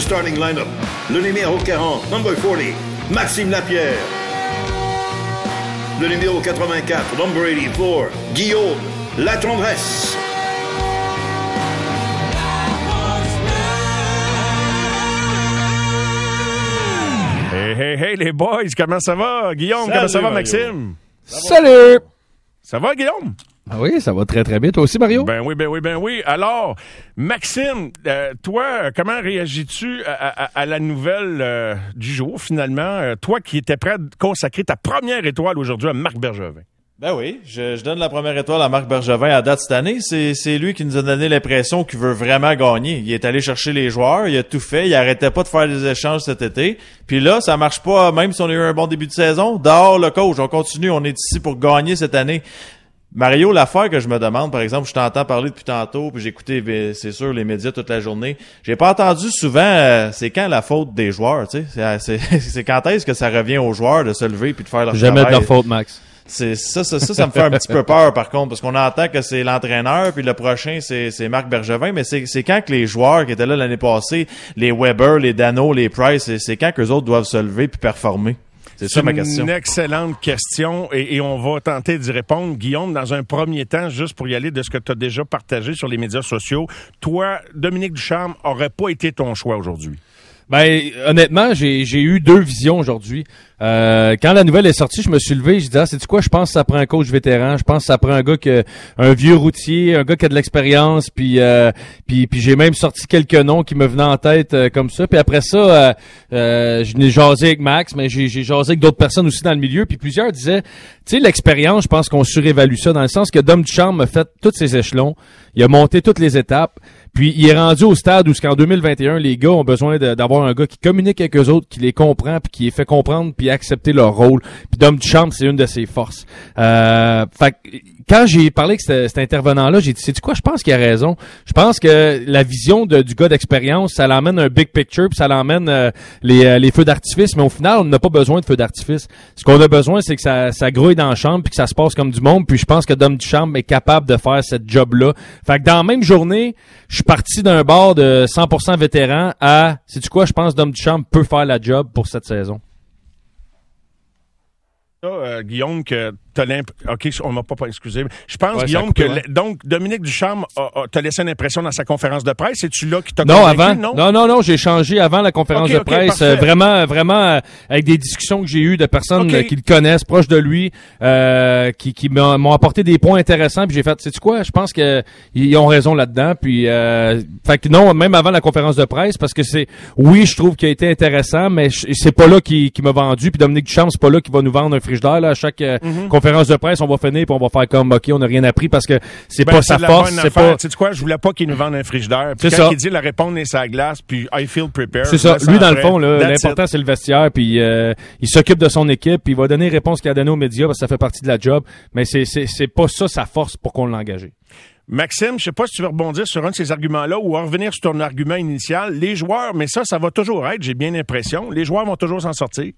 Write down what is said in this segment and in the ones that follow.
starting lineup. Le numéro 40, number 40, Maxime Lapierre. Le numéro 84, number 84, Guillaume Latendresse. Hey, les boys, comment ça va? Guillaume, Salut, comment ça va, Mario. Maxime? Salut! Ça va, Guillaume? Ah oui, ça va très, très bien. Toi aussi, Mario? Ben oui. Alors, Maxime, toi, comment réagis-tu à la nouvelle du jour, finalement? Toi qui étais prêt à consacrer ta première étoile aujourd'hui à Marc Bergevin. Ben oui, je donne la première étoile à Marc Bergevin à date cette année. C'est lui qui nous a donné l'impression qu'il veut vraiment gagner. Il est allé chercher les joueurs, il a tout fait, il arrêtait pas de faire des échanges cet été. Puis là, ça marche pas, même si on a eu un bon début de saison. Dehors le coach, on continue, on est ici pour gagner cette année. Mario, l'affaire que je me demande, par exemple, je t'entends parler depuis tantôt, puis j'ai écouté, c'est sûr, les médias toute la journée. J'ai pas entendu souvent, c'est quand la faute des joueurs, tu sais. C'est quand est-ce que ça revient aux joueurs de se lever puis de faire leur Jamais travail. de leur faute, Max. C'est ça me fait un petit peu peur, par contre, parce qu'on entend que c'est l'entraîneur, puis le prochain, c'est Marc Bergevin, mais c'est quand que les joueurs qui étaient là l'année passée, les Weber, les Dano, les Price, c'est quand qu'eux autres doivent se lever puis performer? C'est ça ma question. C'est une excellente question et on va tenter d'y répondre. Guillaume, dans un premier temps, juste pour y aller de ce que tu as déjà partagé sur les médias sociaux, toi, Dominique Ducharme, aurait pas été ton choix aujourd'hui? Ben, honnêtement, j'ai eu deux visions aujourd'hui. Quand la nouvelle est sortie, je me suis levé, je disais, c'est quoi, je pense que ça prend un coach vétéran, je pense que ça prend un gars un vieux routier, un gars qui a de l'expérience, puis j'ai même sorti quelques noms qui me venaient en tête comme ça. Puis après ça, je n'ai jasé avec Max, mais j'ai jasé avec d'autres personnes aussi dans le milieu, puis plusieurs disaient, tu sais, l'expérience, je pense qu'on surévalue ça, dans le sens que Dom Ducharme a fait tous ses échelons, il a monté toutes les étapes, puis il est rendu au stade où qu'en 2021, les gars ont besoin d'avoir un gars qui communique avec eux autres, qui les comprend, puis qui les fait comprendre, puis accepter leur rôle. Puis Dom Ducharme, c'est une de ses forces. Fait que, quand j'ai parlé avec cet intervenant-là, j'ai dit, sais-tu quoi, je pense qu'il a raison. Je pense que la vision du gars d'expérience, ça l'emmène un big picture, puis ça l'emmène les feux d'artifice, mais au final, on n'a pas besoin de feux d'artifice. Ce qu'on a besoin, c'est que ça grouille dans la chambre, puis que ça se passe comme du monde, puis je pense que Dom Ducharme est capable de faire cette job-là. Fait que dans la même journée, je suis parti d'un bord de 100% vétéran à, sais-tu quoi, je pense que Dom Ducharme peut faire la job pour cette saison. Guillaume, que t'as OK, on m'a pas excusé. Je pense, Ouais, Guillaume, donc Dominique Ducharme t'a laissé une impression dans sa conférence de presse. C'est-tu là qui t'a convaincu? Non, j'ai changé avant la conférence de presse. Vraiment, avec des discussions que j'ai eues de personnes qui le connaissent, proches de lui, qui m'ont apporté des points intéressants. Puis j'ai fait, sais-tu quoi? Je pense que ils ont raison là-dedans. Puis, fait que non, même avant la conférence de presse, parce que oui, je trouve qu'il a été intéressant, mais c'est pas là qui m'a vendu. Puis Dominique Ducharme, c'est pas là qui va nous vendre un frigidaire, là, à chaque conférence de presse, on va finir puis on va faire comme, OK, on n'a rien appris parce que c'est pas sa force. C'est pas... Tu sais quoi, je voulais pas qu'il nous vende un frigidaire. Puis c'est quand ça. il dit la réponse est sa glace, puis I feel prepared. C'est ça. Lui, dans le fond, là, l'important, c'est le vestiaire, puis il s'occupe de son équipe, puis il va donner les réponses qu'il a données aux médias parce que ça fait partie de la job. Mais c'est pas ça sa force pour qu'on l'ait engagé. Maxime, je sais pas si tu veux rebondir sur un de ces arguments-là ou revenir sur ton argument initial. Les joueurs, mais ça va toujours être, j'ai bien l'impression, les joueurs vont toujours s'en sortir.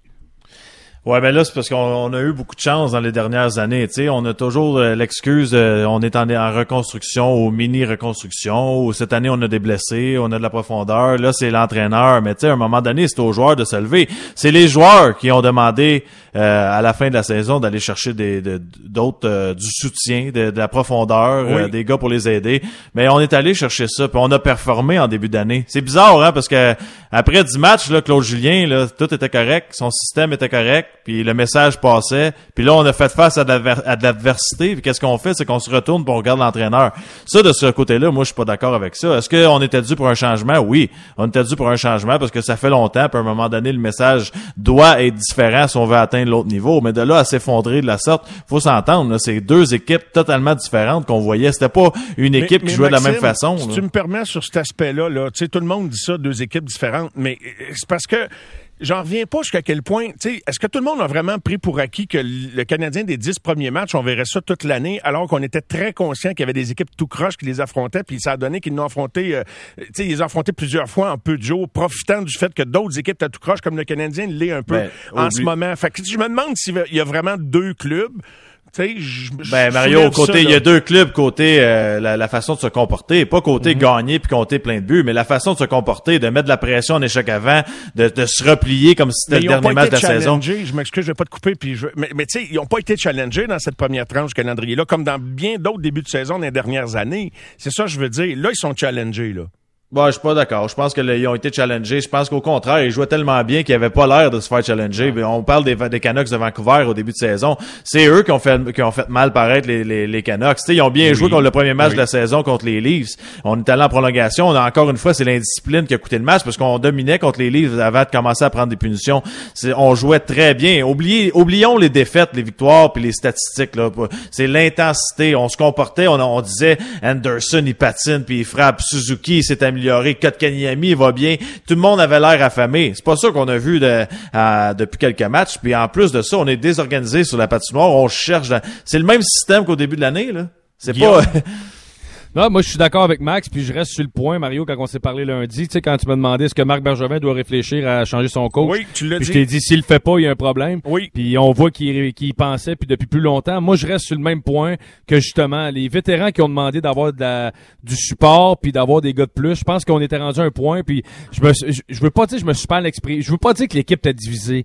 Ouais, ben là, c'est parce qu'on a eu beaucoup de chance dans les dernières années. Tu sais, on a toujours l'excuse, on est en reconstruction ou mini-reconstruction, ou cette année, on a des blessés, on a de la profondeur. Là, c'est l'entraîneur. Mais tu sais, à un moment donné, c'est aux joueurs de se lever. C'est les joueurs qui ont demandé à la fin de la saison d'aller chercher d'autres du soutien, de la profondeur, des gars pour les aider. Mais on est allé chercher ça, puis on a performé en début d'année. C'est bizarre, hein, parce que après 10 matchs, là, Claude Julien, là, tout était correct, son système était correct. Puis le message passait, puis là on a fait face à de l'adversité, puis qu'est-ce qu'on fait, c'est qu'on se retourne pour on regarde l'entraîneur. Ça, de ce côté-là, moi je suis pas d'accord avec ça. Est-ce qu'on était dû pour un changement? Oui, on était dû pour un changement parce que ça fait longtemps, puis à un moment donné, le message doit être différent si on veut atteindre l'autre niveau, mais de là à s'effondrer de la sorte, faut s'entendre, là, c'est deux équipes totalement différentes qu'on voyait. C'était pas une équipe qui jouait Maxime, de la même façon. Si là. tu me permets sur cet aspect-là, tu sais, tout le monde dit ça, deux équipes différentes, mais c'est parce que j'en reviens pas jusqu'à quel point, tu sais, est-ce que tout le monde a vraiment pris pour acquis que le Canadien des 10 premiers matchs, on verrait ça toute l'année, alors qu'on était très conscient qu'il y avait des équipes tout croche qui les affrontaient, puis ça a donné qu'ils l'ont affronté, tu sais, ils les ont affrontés plusieurs fois en peu de jours, profitant du fait que d'autres équipes étaient tout croche, comme le Canadien l'est un peu en ce moment. Fait que je me demande s'il y a vraiment deux clubs Mario, côté, il y a deux clubs, côté la façon de se comporter, pas côté gagner puis compter plein de buts, mais la façon de se comporter, de mettre de la pression en échec avant, de se replier comme si c'était le dernier match de la saison. Je m'excuse, je vais pas te couper, puis mais tu sais, ils ont pas été challengés dans cette première tranche calendrier-là, comme dans bien d'autres débuts de saison dans les dernières années. C'est ça que je veux dire. Là, ils sont challengés, là. Bon, je suis pas d'accord. Je pense qu'ils ont été challengés. Je pense qu'au contraire, ils jouaient tellement bien qu'ils avaient pas l'air de se faire challenger. Ouais. On parle des Canucks de Vancouver au début de saison. C'est eux qui ont fait mal paraître les Canucks. T'sais, ils ont bien joué contre le premier match de la saison contre les Leafs. On est allé en prolongation. Encore une fois, c'est l'indiscipline qui a coûté le match parce qu'on dominait contre les Leafs avant de commencer à prendre des punitions. On jouait très bien. Oublions les défaites, les victoires puis les statistiques, là. C'est l'intensité. On se comportait, on disait Anderson, il patine puis il frappe. Suzuki, il s'est amélioré. Kotkaniemi, il va bien. Tout le monde avait l'air affamé. C'est pas ça qu'on a vu depuis quelques matchs. Puis en plus de ça, on est désorganisé sur la patinoire. On cherche. C'est le même système qu'au début de l'année, là. C'est Guillaume. Pas... Non, moi, je suis d'accord avec Max, puis je reste sur le point, Mario, quand on s'est parlé lundi, tu sais, quand tu m'as demandé est-ce que Marc Bergevin doit réfléchir à changer son coach. Oui, tu l'as dit. Je t'ai dit, s'il le fait pas, il y a un problème. Oui. Puis on voit qu'il y pensait, puis depuis plus longtemps. Moi, je reste sur le même point que, justement, les vétérans qui ont demandé d'avoir du support, puis d'avoir des gars de plus. Je pense qu'on était rendu à un point, puis je veux pas dire, je me suis pas l'exprimer. Je veux pas dire que l'équipe était divisée.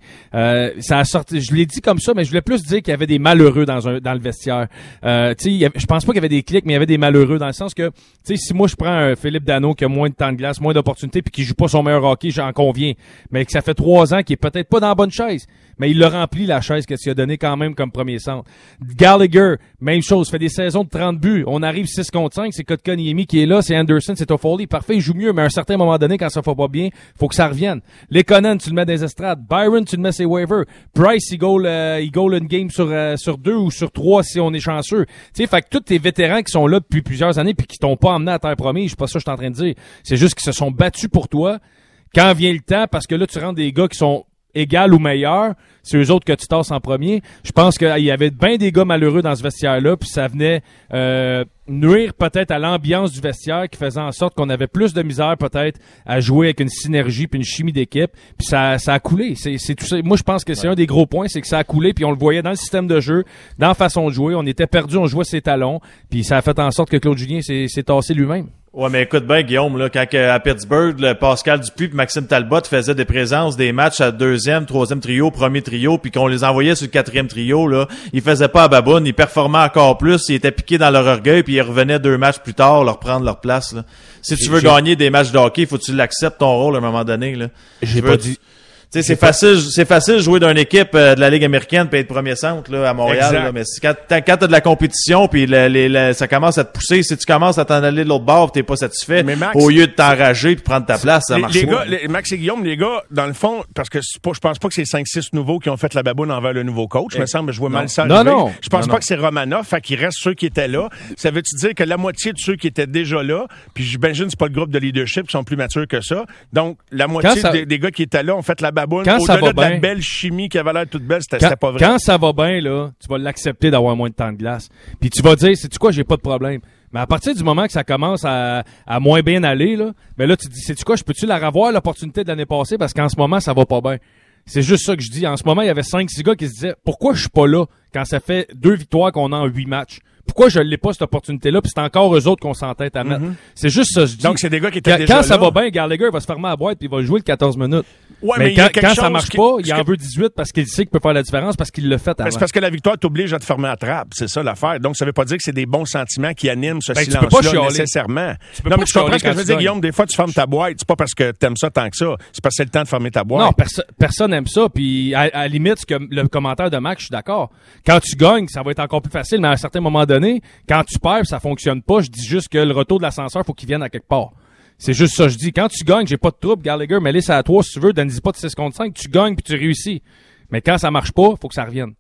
Ça a sorti, je l'ai dit comme ça, mais je voulais plus dire qu'il y avait des malheureux dans le vestiaire. Tu sais, je pense pas qu'il y avait des clics, mais il y avait des malheureux dans le sens que, tu sais, si moi je prends un Philippe Danault qui a moins de temps de glace, moins d'opportunités, puis qui joue pas son meilleur hockey, j'en conviens, mais que ça fait 3 ans qu'il est peut-être pas dans la bonne chaise, mais il l'a rempli la chaise que tu as donné quand même comme premier centre. Gallagher, même chose, fait des saisons de 30 buts. On arrive 6 contre 5, c'est Kotkaniemi qui est là, c'est Anderson, c'est Toffoli. Parfait, il joue mieux, mais à un certain moment donné, quand ça fait pas bien, faut que ça revienne. Lekonen, tu le mets dans les estrades. Byron, tu le mets ses waivers. Price, il goal une game sur 2 ou sur 3 si on est chanceux. Tu sais, fait que tous tes vétérans qui sont là depuis plusieurs années puis qui t'ont pas emmené à terre promise, c'est pas ça que je suis en train de dire. C'est juste qu'ils se sont battus pour toi. Quand vient le temps, parce que là, tu rentres des gars qui sont égal ou meilleur, c'est eux autres que tu tasses en premier. Je pense qu'il y avait bien des gars malheureux dans ce vestiaire-là, puis ça venait nuire peut-être à l'ambiance du vestiaire qui faisait en sorte qu'on avait plus de misère peut-être à jouer avec une synergie puis une chimie d'équipe, puis ça a coulé. C'est tout ça. Moi, je pense que c'est un des gros points, c'est que ça a coulé, puis on le voyait dans le système de jeu, dans la façon de jouer. On était perdu, on jouait ses talons, puis ça a fait en sorte que Claude Julien s'est tassé lui-même. Ouais, mais écoute bien, Guillaume, là, quand à Pittsburgh, Pascal Dupuis et Maxime Talbot faisaient des présences, des matchs à 2e, 3e trio, 1er trio, puis qu'on les envoyait sur le 4e trio, là, ils faisaient pas à baboune, ils performaient encore plus, ils étaient piqués dans leur orgueil, puis ils revenaient 2 matchs plus tard, leur prendre leur place, là. Si tu veux gagner des matchs de hockey, faut que tu l'acceptes ton rôle à un moment donné, là. J'ai pas dit... Tu sais, c'est facile de jouer d'une équipe de la Ligue américaine puis être premier centre là à Montréal là, mais quand t'as de la compétition puis ça commence à te pousser, si tu commences à t'en aller de l'autre bord, t'es pas satisfait, Max, au lieu de t'enrager puis prendre ta place, ça marche pas. Max et Guillaume, les gars, dans le fond, parce que je pense pas que c'est 5-6 nouveaux qui ont fait la baboune envers le nouveau coach, me semble, je vois mal ça arriver. Non. Je pense pas que c'est Romanov, fait qu'il reste ceux qui étaient là. Ça veut-tu dire que la moitié de ceux qui étaient déjà là, puis j'imagine c'est pas le groupe de leadership qui sont plus matures que ça. Donc la moitié des gars qui étaient là ont fait la baboune au-delà de la belle chimie qui avait l'air toute belle, c'était pas vrai. Quand ça va bien, là, tu vas l'accepter d'avoir moins de temps de glace. Puis tu vas dire, sais-tu quoi, j'ai pas de problème. Mais à partir du moment que ça commence à moins bien aller, là, ben là, tu te dis, sais-tu quoi, je peux-tu la revoir l'opportunité de l'année passée parce qu'en ce moment, ça va pas bien. C'est juste ça que je dis. En ce moment, il y avait 5-6 gars qui se disaient, pourquoi je suis pas là quand ça fait 2 victoires qu'on a en 8 matchs? Pourquoi je l'ai pas, cette opportunité-là, puis c'est encore eux autres qu'on s'entête à mettre. C'est juste ça, je dis. Donc, c'est des gars qui étaient déjà quand là. ça va bien, Gallagher va se fermer à la boîte puis il va jouer le 14 minutes. Ouais, mais quand ça marche pas, il en veut 18 parce qu'il sait qu'il peut faire la différence parce qu'il l'a fait avant. C'est parce que la victoire t'oblige à te fermer à trappe. C'est ça l'affaire. Donc, ça veut pas dire que c'est des bons sentiments qui animent ce silence-là nécessairement. Non, mais tu comprends ce que je veux dire, Guillaume? Des fois, tu fermes ta boîte. C'est pas parce que t'aimes ça tant que ça. C'est parce que c'est le temps de fermer ta boîte. Non, personne n'aime ça. Puis, à la limite, le commentaire de Max, je suis d'accord. Quand tu gagnes, ça va être encore plus facile. Mais à un certain moment donné, quand tu perds, ça fonctionne pas. Je dis juste que le retour de l'ascenseur, faut qu'il vienne à quelque part. C'est juste ça, je dis. Quand tu gagnes, j'ai pas de trouble, Gallagher, mais laisse à toi si tu veux, donne-y pas de 6 contre 5, tu gagnes puis tu réussis. Mais quand ça marche pas, faut que ça revienne.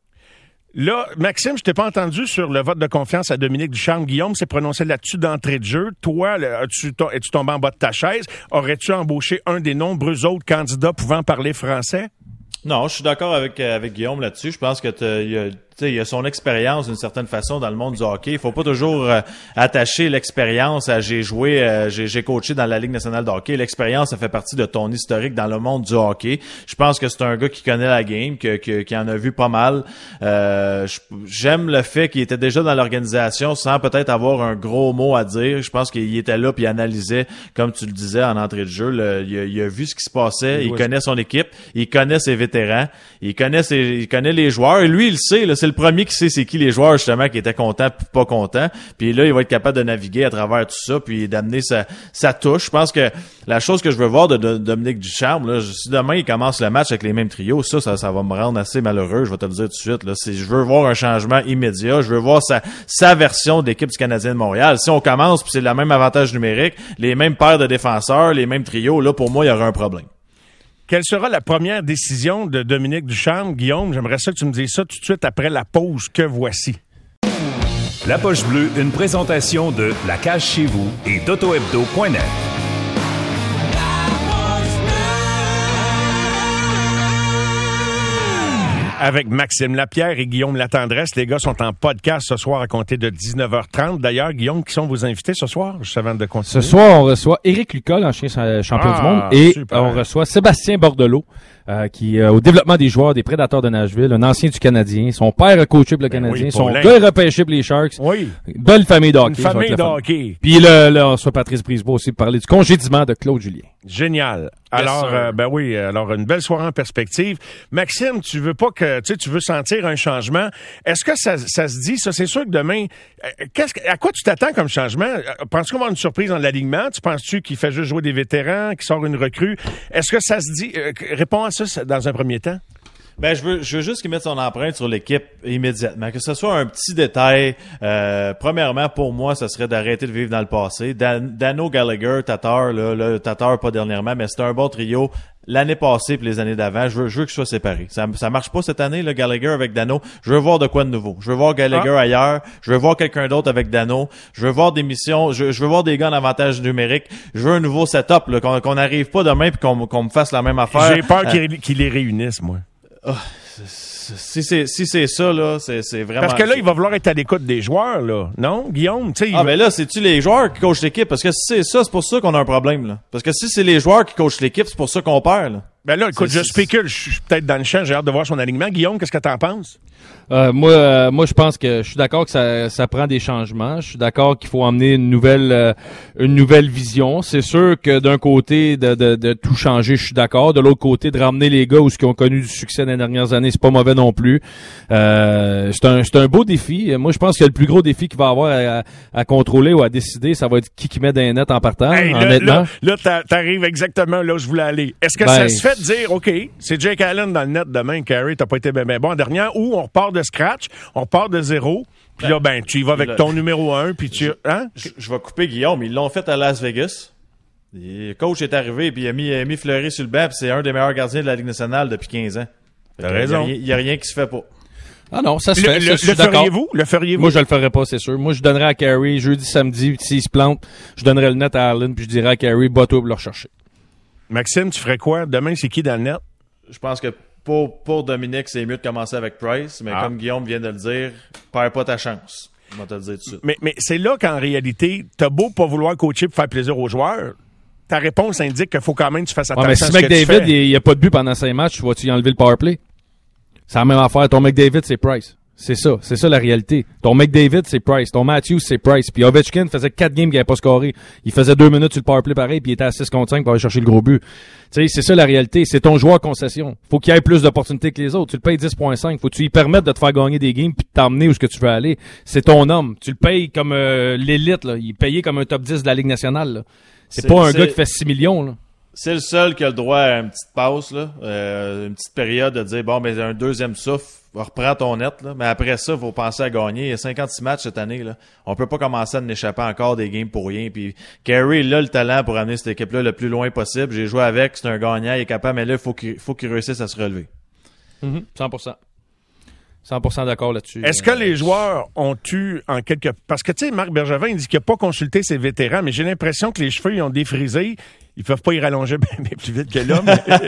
Là, Maxime, je t'ai pas entendu sur le vote de confiance à Dominique Ducharme. Guillaume s'est prononcé là-dessus d'entrée de jeu. Toi, es-tu tombé en bas de ta chaise? Aurais-tu embauché un des nombreux autres candidats pouvant parler français? Non, je suis d'accord avec Guillaume là-dessus. Je pense que il a son expérience d'une certaine façon dans le monde du hockey. Il faut pas toujours attacher l'expérience à j'ai joué, j'ai coaché dans la Ligue nationale de hockey. L'expérience, ça fait partie de ton historique dans le monde du hockey. Je pense que c'est un gars qui connaît la game, qui en a vu pas mal. J'aime le fait qu'il était déjà dans l'organisation sans peut-être avoir un gros mot à dire. Je pense qu'il était là puis il analysait, comme tu le disais en entrée de jeu. Il a vu ce qui se passait. Il connaît son équipe. Il connaît ses vétérans. Il connaît les joueurs. Et lui, il le sait. Là, c'est le premier qui sait c'est qui les joueurs justement qui étaient contents puis pas contents. Puis là, il va être capable de naviguer à travers tout ça puis d'amener sa touche. Je pense que la chose que je veux voir de Dominique Ducharme, là, si demain il commence le match avec les mêmes trios, ça va me rendre assez malheureux. Je vais te le dire tout de suite. Là, je veux voir un changement immédiat. Je veux voir sa version de l'équipe du Canadien de Montréal. Si on commence puis c'est le même avantage numérique, les mêmes paires de défenseurs, les mêmes trios, là pour moi il y aura un problème. Quelle sera la première décision de Dominique Ducharme? Guillaume, j'aimerais ça que tu me dises ça tout de suite après la pause que voici. La Poche Bleue, une présentation de La Cage Chez Vous et d'AutoHebdo.net. Avec Maxime Lapierre et Guillaume Latendresse. Les gars sont en podcast ce soir à compter de 19h30. D'ailleurs, Guillaume, qui sont vos invités ce soir, juste avant de continuer? Ce soir, on reçoit Éric Lucas, l'ancien champion du monde, et super. On reçoit Sébastien Bordelot, qui au développement des joueurs des Prédateurs de Nashville, un ancien du Canadien. Son père a coaché pour le Canadien, son gars a repêché pour les Sharks. Oui. Belle famille de hockey. Une famille de hockey. Puis là, on reçoit Patrice Brisebois aussi pour parler du congédiement de Claude Julien. Génial. Alors, alors une belle soirée en perspective. Maxime, tu veux sentir un changement. Est-ce que ça se dit, ça? C'est sûr que demain, à quoi tu t'attends comme changement? Penses-tu qu'on va avoir une surprise dans l'alignement? Tu penses-tu qu'il fait juste jouer des vétérans, qu'il sort une recrue? Est-ce que ça se dit? Réponds à ça dans un premier temps. Ben, je veux juste qu'il mette son empreinte sur l'équipe immédiatement. Que ce soit un petit détail. Premièrement, pour moi, ça serait d'arrêter de vivre dans le passé. Dano Gallagher, Tatar, Tatar pas dernièrement, mais c'était un bon trio. L'année passée puis les années d'avant, je veux que je sois séparé. Ça marche pas cette année, le Gallagher avec Dano. Je veux voir de quoi de nouveau. Je veux voir Gallagher ailleurs. Je veux voir quelqu'un d'autre avec Dano. Je veux voir des missions. Je veux voir des gars en avantage numérique. Je veux un nouveau setup, là, qu'on n'arrive pas demain puis qu'on me fasse la même affaire. J'ai peur qu'ils les réunissent, moi. Oh, si c'est ça, là, c'est vraiment... Parce que là, il va vouloir être à l'écoute des joueurs, là. Non, Guillaume? Ben là, c'est-tu les joueurs qui coachent l'équipe? Parce que si c'est ça, c'est pour ça qu'on a un problème, là. Parce que si c'est les joueurs qui coachent l'équipe, c'est pour ça qu'on perd, là. Ben là, écoute, je spécule. Je suis peut-être dans le champ. J'ai hâte de voir son alignement. Guillaume, qu'est-ce que t'en penses? Moi, je pense que je suis d'accord que ça prend des changements. Je suis d'accord qu'il faut emmener une nouvelle vision. C'est sûr que d'un côté de tout changer, je suis d'accord. De l'autre côté, de ramener les gars qui ont connu du succès dans les dernières années, c'est pas mauvais non plus. C'est un beau défi. Moi, je pense que le plus gros défi qu'il va avoir à contrôler ou à décider, ça va être qui met dans les nets en partant. Honnêtement. Là, t'arrives exactement là où je voulais aller. Est-ce que ça se fait de dire, OK, c'est Jake Allen dans le net demain, Carey, t'as pas été ben bon en dernière, ou on repart de scratch, on repart de zéro, puis là, tu y vas avec ton numéro 1, puis tu... Hein? Je vais couper Guillaume, ils l'ont fait à Las Vegas. Le coach est arrivé, puis il a mis Fleury sur le banc, puis c'est un des meilleurs gardiens de la Ligue nationale depuis 15 ans. T'as raison. Il y a rien qui se fait pas. Ah non, ça se fait. Le feriez-vous? Moi, je le ferais pas, c'est sûr. Moi, je donnerais à Carey, jeudi, samedi, s'il se plante, je donnerais le net à Allen, puis je dirais à Carey, bats-toi pour le rechercher. Maxime, tu ferais quoi? Demain, c'est qui dans le net? Je pense que pour Dominique, c'est mieux de commencer avec Price, mais comme Guillaume vient de le dire, perds pas ta chance. On va te le dire tout de suite. Mais c'est là qu'en réalité, t'as beau pas vouloir coacher pour faire plaisir aux joueurs, ta réponse indique qu'il faut quand même que tu fasses attention à ce que tu fais. Mais si McDavid, il n'y a pas de but pendant 5 matchs, vas-tu y enlever le powerplay? C'est la même affaire. Ton McDavid, c'est Price. C'est ça la réalité. Ton McDavid, c'est Price. Ton Matthews, c'est Price. Puis Ovechkin faisait 4 games qu'il n'avait pas scoré. Il faisait 2 minutes sur le powerplay pareil, puis il était à 6 contre 5 pour aller chercher le gros but. Tu sais, c'est ça la réalité. C'est ton joueur concession. Faut qu'il ait plus d'opportunités que les autres. Tu le payes 10.5. Faut que tu lui permettes de te faire gagner des games puis de t'emmener où est-ce que tu veux aller. C'est ton homme. Tu le payes comme l'élite, là. Il est payé comme un top 10 de la Ligue nationale, là. C'est pas un gars qui fait 6 millions, là. C'est le seul qui a le droit à une petite pause, là, une petite période de dire, bon, mais un deuxième souffle, reprends ton net, là. Mais après ça, il faut penser à gagner. Il y a 56 matchs cette année, là. On peut pas commencer à n'échapper encore des games pour rien. Puis Carey, il a le talent pour amener cette équipe-là le plus loin possible. J'ai joué avec, c'est un gagnant, il est capable, mais là, il faut qu'il réussisse à se relever. 100%. 100% d'accord là-dessus. Est-ce que les joueurs ont eu en quelque... Parce que, tu sais, Marc Bergevin, il dit qu'il n'a pas consulté ses vétérans, mais j'ai l'impression que les cheveux, ils ont défrisé. Ils peuvent pas y rallonger bien plus vite que l'homme.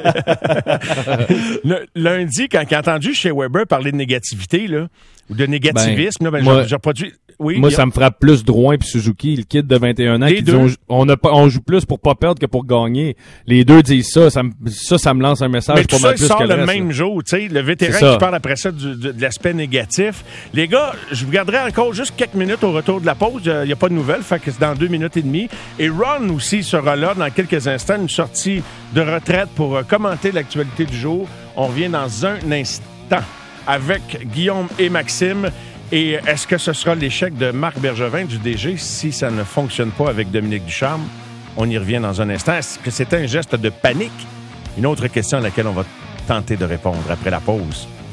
Lundi, quand il a entendu chez Weber parler de négativité, là, ou de négativisme, j'ai produit... Oui, moi, ça me frappe plus Drouin puis Suzuki, le kid de 21 ans, qui dit on joue plus pour pas perdre que pour gagner. Les deux disent ça. Ça me lance un message. Mais tout ça, il sort le reste, même jour, tu sais, le vétéran qui parle après ça de l'aspect négatif. Les gars, je vous garderai encore juste quelques minutes au retour de la pause. Il n'y a pas de nouvelles, fait que c'est dans 2 minutes et demie. Et Ron aussi sera là dans quelques instants, une sortie de retraite pour commenter l'actualité du jour. On revient dans un instant avec Guillaume et Maxime. Et est-ce que ce sera l'échec de Marc Bergevin, du DG, si ça ne fonctionne pas avec Dominique Ducharme? On y revient dans un instant. Est-ce que c'était un geste de panique? Une autre question à laquelle on va tenter de répondre après la pause.